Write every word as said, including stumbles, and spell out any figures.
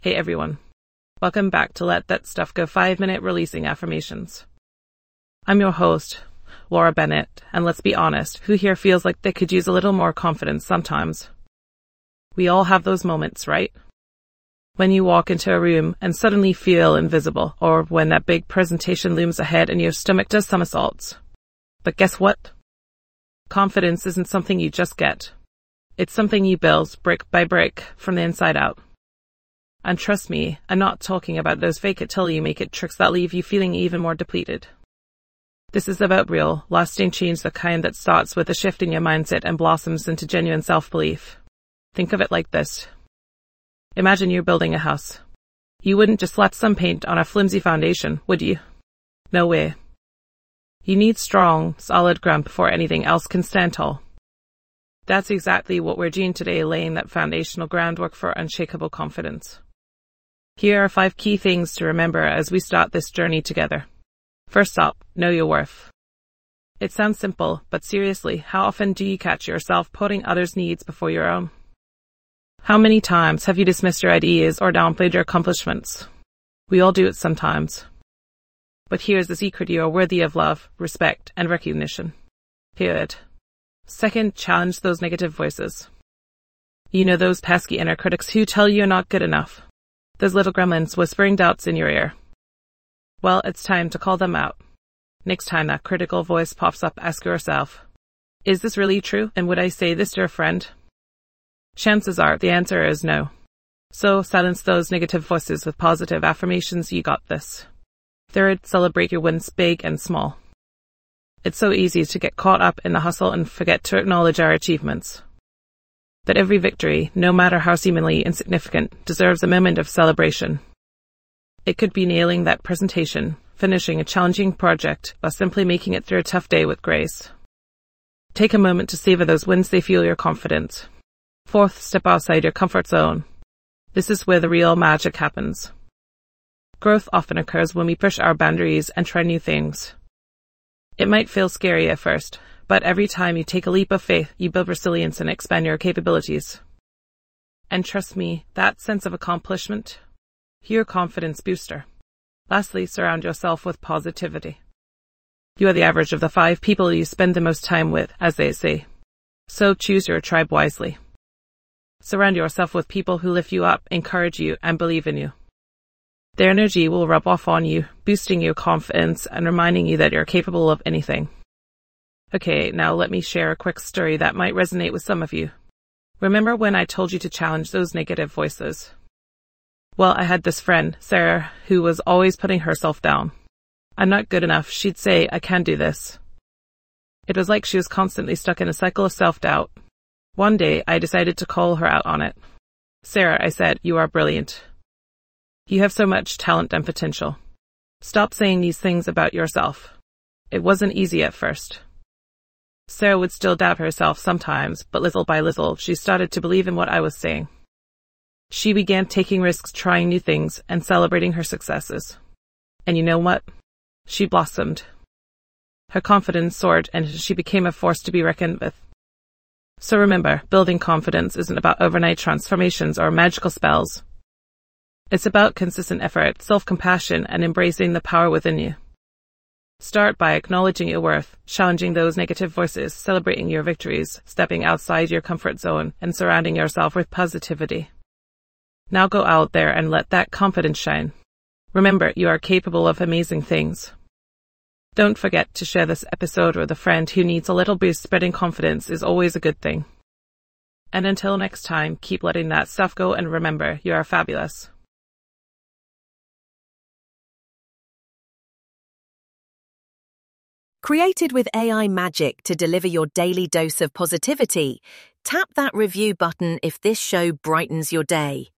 Hey everyone. Welcome back to Let That Stuff Go five minute Releasing Affirmations. I'm your host, Laura Bennett, and let's be honest, who here feels like they could use a little more confidence sometimes? We all have those moments, right? When you walk into a room and suddenly feel invisible, or when that big presentation looms ahead and your stomach does somersaults. But guess what? Confidence isn't something you just get. It's something you build brick by brick from the inside out. And trust me, I'm not talking about those fake it till you make it tricks that leave you feeling even more depleted. This is about real, lasting change, the kind that starts with a shift in your mindset and blossoms into genuine self-belief. Think of it like this. Imagine you're building a house. You wouldn't just slap some paint on a flimsy foundation, would you? No way. You need strong, solid ground before anything else can stand tall. That's exactly what we're doing today, laying that foundational groundwork for unshakable confidence. Here are five key things to remember as we start this journey together. First up, know your worth. It sounds simple, but seriously, how often do you catch yourself putting others' needs before your own? How many times have you dismissed your ideas or downplayed your accomplishments? We all do it sometimes. But here's the secret: you are worthy of love, respect, and recognition. Period. Second, challenge those negative voices. You know those pesky inner critics who tell you you're not good enough. Those little gremlins whispering doubts in your ear. Well, it's time to call them out. Next time that critical voice pops up, ask yourself, is this really true, and would I say this to a friend? Chances are the answer is no. So silence those negative voices with positive affirmations. You got this. Third, celebrate your wins, big and small. It's so easy to get caught up in the hustle and forget to acknowledge our achievements. But every victory, no matter how seemingly insignificant, deserves a moment of celebration. It could be nailing that presentation, finishing a challenging project, or simply making it through a tough day with grace. Take a moment to savor those wins. They fuel your confidence. Fourth, step outside your comfort zone. This is where the real magic happens. Growth often occurs when we push our boundaries and try new things. It might feel scary at first, but every time you take a leap of faith, you build resilience and expand your capabilities. And trust me, that sense of accomplishment, your confidence booster. Lastly, surround yourself with positivity. You are the average of the five people you spend the most time with, as they say. So choose your tribe wisely. Surround yourself with people who lift you up, encourage you, and believe in you. Their energy will rub off on you, boosting your confidence and reminding you that you're capable of anything. Okay, now let me share a quick story that might resonate with some of you. Remember when I told you to challenge those negative voices? Well, I had this friend, Sarah, who was always putting herself down. I'm not good enough, she'd say, I can't do this. It was like she was constantly stuck in a cycle of self-doubt. One day, I decided to call her out on it. Sarah, I said, you are brilliant. You have so much talent and potential. Stop saying these things about yourself. It wasn't easy at first. Sarah would still doubt herself sometimes, but little by little, she started to believe in what I was saying. She began taking risks, trying new things, and celebrating her successes. And you know what? She blossomed. Her confidence soared, and she became a force to be reckoned with. So remember, building confidence isn't about overnight transformations or magical spells. It's about consistent effort, self-compassion, and embracing the power within you. Start by acknowledging your worth, challenging those negative voices, celebrating your victories, stepping outside your comfort zone, and surrounding yourself with positivity. Now go out there and let that confidence shine. Remember, you are capable of amazing things. Don't forget to share this episode with a friend who needs a little boost. Spreading confidence is always a good thing. And until next time, keep letting that stuff go, and remember, you are fabulous. Created with A I magic to deliver your daily dose of positivity, tap that review button if this show brightens your day.